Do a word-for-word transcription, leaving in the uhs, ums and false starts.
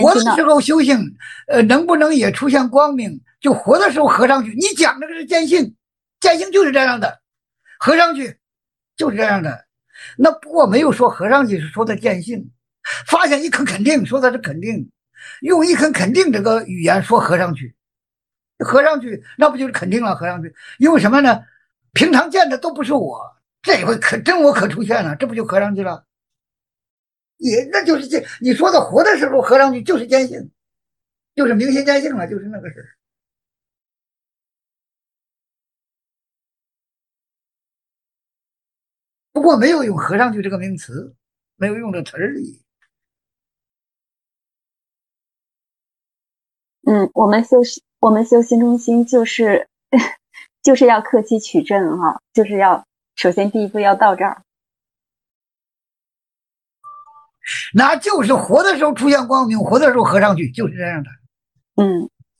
活的时候修行，呃，能不能也出现光明？就活的时候合上去。你讲这个是见性，见性就是这样的，合上去就是这样的。那不过没有说合上去是说的见性，发现一肯肯定说的是肯定，用一肯肯定这个语言说合上去，合上去那不就是肯定了？合上去，因为什么呢？平常见的都不是我，这回可真我可出现了，这不就合上去了？也那就是这你说的活的时候合上去就是见性，就是明心见性了，就是那个事儿。不过没有用合上去这个名词，没有用这词儿而已。 嗯，我们修我们修心中心就是就是要克己取证哈，就是要首先第一步要到这儿。 那就是活的时候出现光明，活的时候合上去，就是这样的。 嗯。